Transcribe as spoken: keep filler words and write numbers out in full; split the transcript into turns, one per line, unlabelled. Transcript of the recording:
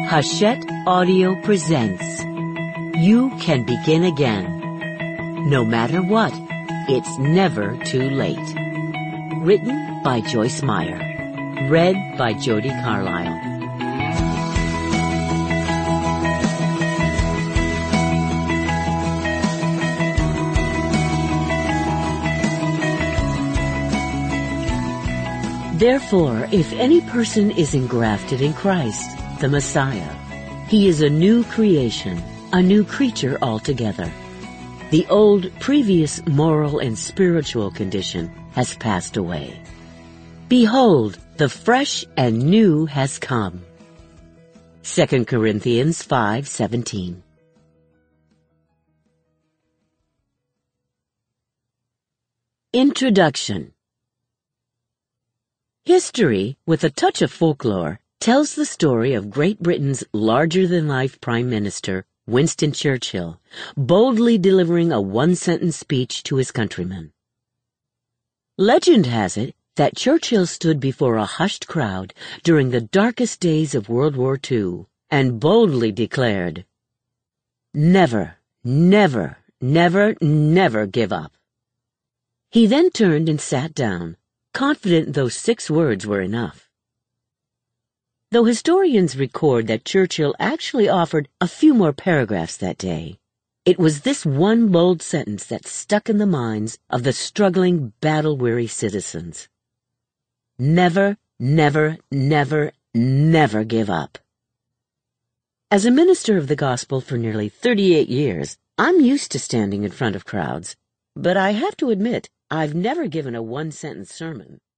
Hachette Audio presents You Can Begin Again. No matter what, it's never too late. Written by Joyce Meyer. Read by Jody Carlisle. Therefore, if any person is engrafted in Christ, the Messiah, he is a new creation, a new creature altogether. The old, previous moral and spiritual condition has passed away. Behold, the fresh and new has come. Second Corinthians five seventeen. Introduction. History, with a touch of folklore, tells the story of Great Britain's larger-than-life Prime Minister, Winston Churchill, boldly delivering a one-sentence speech to his countrymen. Legend has it that Churchill stood before a hushed crowd during the darkest days of World War Two and boldly declared, "Never, never, never, never give up." He then turned and sat down, confident those six words were enough. Though historians record that Churchill actually offered a few more paragraphs that day, it was this one bold sentence that stuck in the minds of the struggling, battle-weary citizens. Never, never, never, never give up. As a minister of the gospel for nearly thirty-eight years, I'm used to standing in front of crowds, but I have to admit, I've never given a one-sentence sermon.